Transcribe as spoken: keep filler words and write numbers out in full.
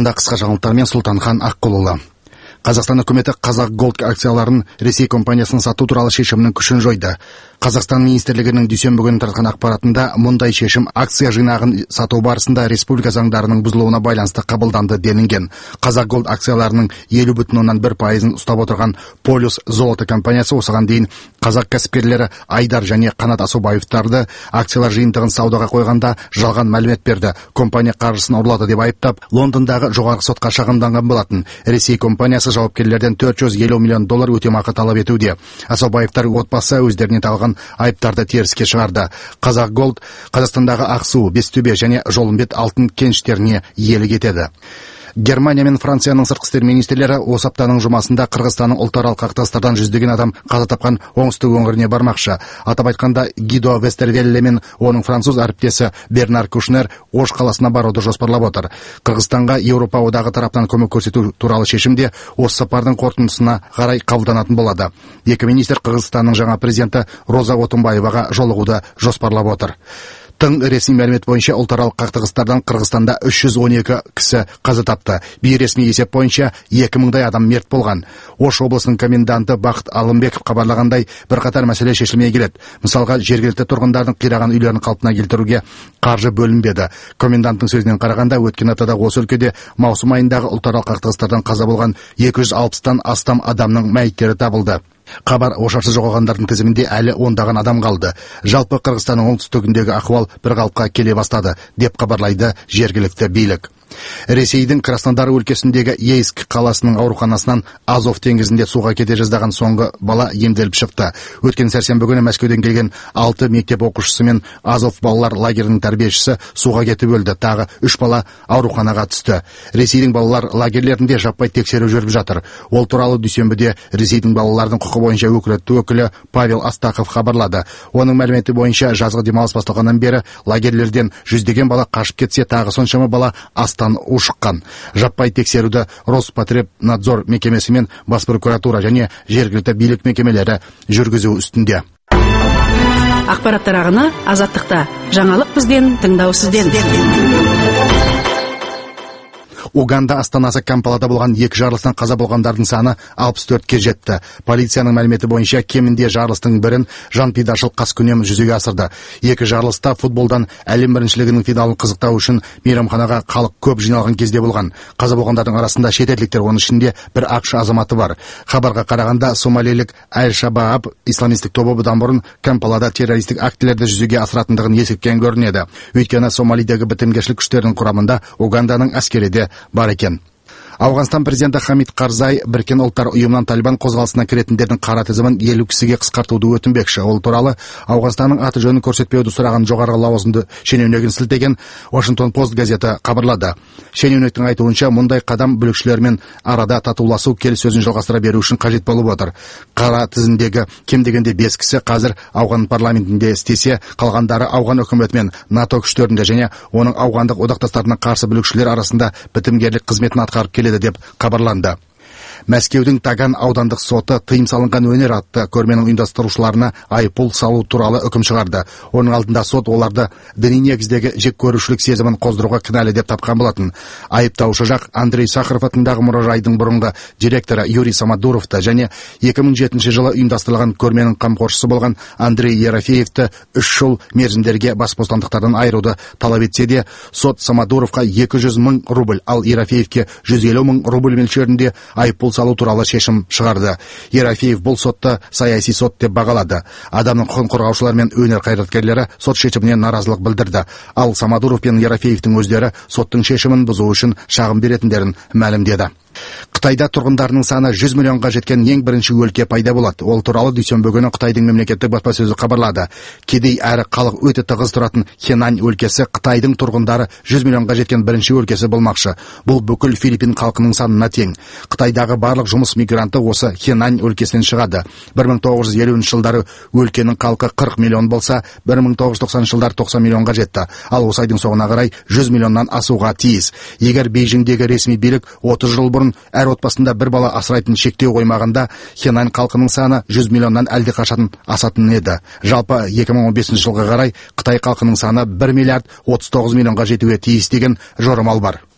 арнасында қысқа жаңалықтармен Сұлтанхан Аққұлұлы. Қазақстан үкіметі Қазақ Голд акцияларын Ресей компаниясының сату туралы шешімінің күшін жойды. Қазақстан министрлігінің дүйсенбі күні таратқан ақпаратында мұндай шешім акция жинағын сату барысында республика заңдарының бұзылуына байланысты қабылданды делінген. Қазақ Голд акцияларының елу бүтін оннан бір пайызын ұстап отырған Полюс золото компаниясы осыған дейін қазақ кәсіпкерлері Айдар және Қанат Асубаевтарды акциялар жиынтығын саудаға қойғанда жалған мәлімет берді. Компания қаржысын ұрлады деп айыптап, Лондондағы жоғарғы сотқа шағымданған болатын. Ресей компаниясы жауапкерлерден төрт жүз елу миллион доллар өтемақы талап етуде. Асубаевтар отбасы өздеріне тағылған айыптарды теріске шығарды. Қазақ Голд Қазақстандағы Ақсу, Бестөбе және Жолымбет алтын кеніштеріне иелік етеді. Германия мен Францияның сыртқы істер министрлері осы аптаның жұмасында Қырғызстанның ұлтаралық қақтығыстардан жүздеген адам қаза тапқан оңтүстік өңіріне бармақшы. Атап айтқанда, Гидо Вестервелле мен оның француз әріптесі Бернар Кушнер Ош қаласына баруды жоспарлап отыр. Қырғызстанға Еуропа одағы тарапынан көмек көрсету туралы шешімде осы сапардың қорытындысына қарай қабылданатын болады. Екі министр Қырғызстанның жаңа президенті Роза Отунбаеваға жолығуды жоспарлап отыр. Тың ресми мәлімет бойынша ұлтаралық қақтығыстардан Қырғызстанда үш жүз он екі кісі қаза тапты. Бейресми есеп бойынша екі мыңдай адам мерт болған. Ош облысының коменданты Бақыт Алымбеков хабарлағандай, бірқатар мәселе шешілмей келеді. Мысалға, жергілікті тұрғындардың қираған үйлерін қалпына келтіруге қаржы бөлінбеді. Коменданттың сөзінен қарағанда, өткен аптада осы өлкеде маусым айындағы ұлтаралық қақтығыстардан қаза болған екі жүз алпыстан астам адамның мәйіттері табылды. Хабар ошарсыз жоғалғандардың тізімінде әлі ондаған адам қалды. Жалпы Қырғызстанның оңтүстігіндегі ахуал бір қалыпқа келе бастады, деп хабарлайды жергілікті билік. Ресейдің Краснодар өлкесіндегі Ейск қаласының ауруханасынан Азов теңізінде суға кете жаздаған соңғы бала емделіп шықты. Өткен сәрсенбі күні Мәскеуден келген алты мектеп оқушысы мен Азов балалар лагерінің тәрбиешісі суға кетіп өлді. Тағы үш бала ауруханаға түсті. Ресейдің балалар лагерлерінде жаппай тексеру жүріп жатыр. Ол туралы дүйсенбіде Ресейдің балалардың құқы бойынша өкілетті өкілі Павел Астахов хабарлады. Оның мәліметі бойынша жазғы демалыс басталғаннан бері лагерлерден жүздеген бала қашып кетсе, тағы соншама бала астан ушыққан. Жаппай тексеруді Роспотребнадзор мекемесі мен бас прокуратура және жергілікті билік мекемелері жүргізу үстінде. Ақпараттар ағыны Азаттықта. Жаңалық бізден, тыңдау сізден. Уганда астанасы Кампалада болған екі жарылыстан қаза болғандардың саны алпыс төртке жетті. Полицияның мәліметі бойынша кемінде жарылыстың бірін жанпидашыл қаскүнем жүзеге асырды. Екі жарылыста футболдан әлем біріншілігінің финалын қызықтау үшін мейрамханаға халық көп жиналған кезде болған. Қаза болғандардың арасында шетелдіктер, оның ішінде бір ақш азаматы бар. Хабарға қарағанда, сомалилік Аль-Шабааб исламистік тобы бұдан бұрын Кампалада террористік актілерді жүзеге асыратындығын есептеген көрінеді. Өйткені Сомалидегі бітімгершілік күштердің құрамында Уганданың әскері де бар екен. Ауғанстан президенті Хамид Карзай Біріккен ұлттар ұйымынан Талибан қозғалысына кіретіндердің қара тізімін елу кісіге қысқартуды өтінбекші. Ол туралы Ауғанстанның аты жөнін көрсетпеуді сұраған жоғарғы лауазымды шенеунігін сілтеген Washington Post газеті хабарлады. Шенеуніктің айтуынша, мұндай қадам бүлікшілермен арада татуласу келіссөзін жалғастыра беру үшін қажет болып отыр. Қара тізімдегі кем дегенде бес кісі қазір Ауған парламентінде істесе, қалғандары Ауған үкіметімен, НАТО күштерінде және оның ауғандық одақтастарына қарсы бүлікшілер арасында бітімгерлік қызметін атқарып келеді деп хабарланды. Мәскеудің Таган аудандық соты тыйым салынған өнер атты көрменің ұйымдастырушыларына айыппұл салу туралы үкім шығарды. Оның алдында сот оларды діни негіздегі жек көрушілік сезімін қоздыруға кінәлі деп тапқан болатын. Айыптаушы жақ Андрей Сахаров атындағы мұражайдың бұрынғы директоры Юрий Самодуровты және екі мың жетінші жылы ұйымдастырылған көрменің қамқоршысы болған Андрей Ерофеевті үш жыл мерзімдерге бас бостандықтардан айыруды талап етсе де, сот Самодуровқа екі жүз мың рубль, ал Ерофеевке жүз елу мың рубль мөлшерінде айыппұл салу туралы шешім шығарды. Ерофеев бұл сотты саяси сот деп бағалады. Адамның құқын қорғаушылар мен өнер қайраткерлері сот шешіміне наразылық білдірді. Ал Самодуров пен Ерофеевтің өздері соттың шешімін бұзу үшін шағым беретіндерін мәлімдеді. Қытайда тұрғындарының саны жүз миллионға жеткен ең бірінші өлке пайда болады. Ол туралы дүйсенбі күні Қытайдың мемлекеттік баспасөзі хабарлады. Кедей әрі халық өте тығыз тұратын Хенань өлкесі Қытайдың тұрғындары жүз миллионға жеткен бірінші өлкесі болмақшы. Бұл бүкіл Филиппин халқының санына тең. Қытайдағы барлық жұмыс мигранты осы Хенань өлкесінен шығады. бір мың тоғыз жүз елуінші жылдары өлкенің халқы қырық миллион болса, бір мың тоғыз жүз тоқсаныншы жылдары тоқсан миллионға жетті. Ал осы айдың соңына қарай жүз миллионнан асуға тиіс. Егер Бейжіңдегі ресми билік отыз жыл бұрын әр отбасында бір бала асырайтын шектеу қоймағанда, Хенань халқының саны жүз миллионнан әлде қашан асатын еді. Жалпы екі мың он бесінші жылға қарай Қытай халқының саны бір миллиард отыз тоғыз миллионға жетуге тиіс деген жорамал бар.